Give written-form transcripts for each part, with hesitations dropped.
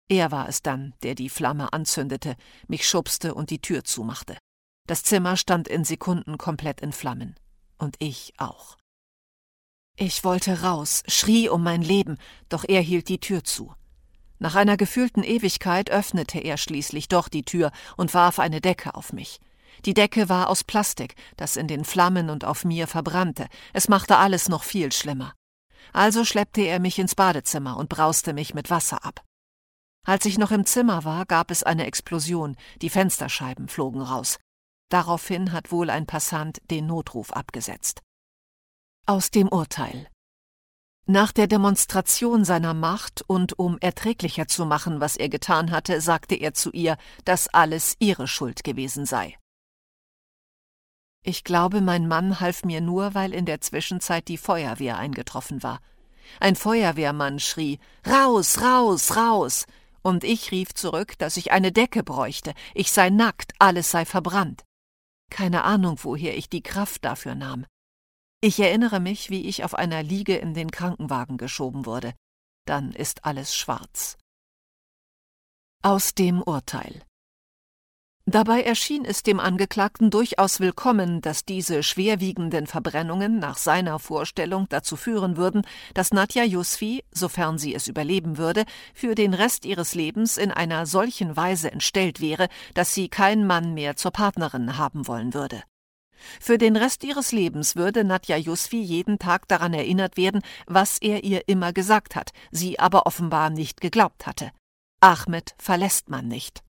Er war es dann, der die Flamme anzündete, mich schubste und die Tür zumachte. Das Zimmer stand in Sekunden komplett in Flammen. Und ich auch. Ich wollte raus, schrie um mein Leben, doch er hielt die Tür zu. Nach einer gefühlten Ewigkeit öffnete er schließlich doch die Tür und warf eine Decke auf mich. Die Decke war aus Plastik, das in den Flammen und auf mir verbrannte. Es machte alles noch viel schlimmer. Also schleppte er mich ins Badezimmer und brauste mich mit Wasser ab. Als ich noch im Zimmer war, gab es eine Explosion, die Fensterscheiben flogen raus. Daraufhin hat wohl ein Passant den Notruf abgesetzt. Aus dem Urteil. Nach der Demonstration seiner Macht und um erträglicher zu machen, was er getan hatte, sagte er zu ihr, dass alles ihre Schuld gewesen sei. Ich glaube, mein Mann half mir nur, weil in der Zwischenzeit die Feuerwehr eingetroffen war. Ein Feuerwehrmann schrie, »Raus, raus, raus!« Und ich rief zurück, dass ich eine Decke bräuchte, ich sei nackt, alles sei verbrannt. Keine Ahnung, woher ich die Kraft dafür nahm. Ich erinnere mich, wie ich auf einer Liege in den Krankenwagen geschoben wurde. Dann ist alles schwarz. Aus dem Urteil. Dabei erschien es dem Angeklagten durchaus willkommen, dass diese schwerwiegenden Verbrennungen nach seiner Vorstellung dazu führen würden, dass Nadja Yusfi, sofern sie es überleben würde, für den Rest ihres Lebens in einer solchen Weise entstellt wäre, dass sie kein Mann mehr zur Partnerin haben wollen würde. Für den Rest ihres Lebens würde Nadja Yusfi jeden Tag daran erinnert werden, was er ihr immer gesagt hat, sie aber offenbar nicht geglaubt hatte. Ahmed verlässt man nicht.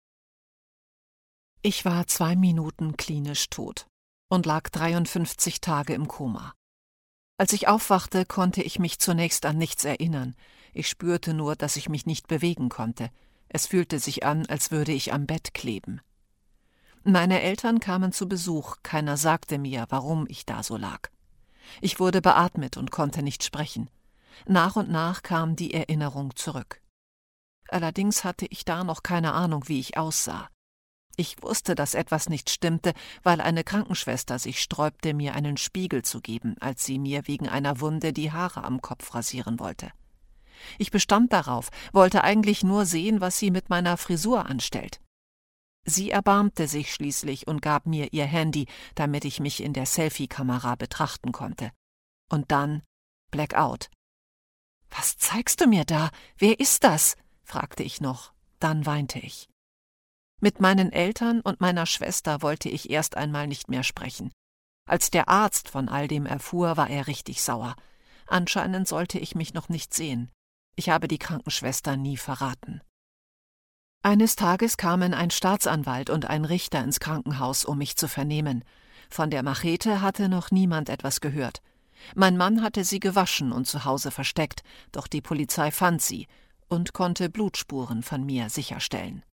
Ich war 2 Minuten klinisch tot und lag 53 Tage im Koma. Als ich aufwachte, konnte ich mich zunächst an nichts erinnern. Ich spürte nur, dass ich mich nicht bewegen konnte. Es fühlte sich an, als würde ich am Bett kleben. Meine Eltern kamen zu Besuch, keiner sagte mir, warum ich da so lag. Ich wurde beatmet und konnte nicht sprechen. Nach und nach kam die Erinnerung zurück. Allerdings hatte ich da noch keine Ahnung, wie ich aussah. Ich wusste, dass etwas nicht stimmte, weil eine Krankenschwester sich sträubte, mir einen Spiegel zu geben, als sie mir wegen einer Wunde die Haare am Kopf rasieren wollte. Ich bestand darauf, wollte eigentlich nur sehen, was sie mit meiner Frisur anstellt. Sie erbarmte sich schließlich und gab mir ihr Handy, damit ich mich in der Selfie-Kamera betrachten konnte. Und dann Blackout. »Was zeigst du mir da? Wer ist das?« fragte ich noch. Dann weinte ich. Mit meinen Eltern und meiner Schwester wollte ich erst einmal nicht mehr sprechen. Als der Arzt von all dem erfuhr, war er richtig sauer. Anscheinend sollte ich mich noch nicht sehen. Ich habe die Krankenschwester nie verraten. Eines Tages kamen ein Staatsanwalt und ein Richter ins Krankenhaus, um mich zu vernehmen. Von der Machete hatte noch niemand etwas gehört. Mein Mann hatte sie gewaschen und zu Hause versteckt, doch die Polizei fand sie und konnte Blutspuren von mir sicherstellen.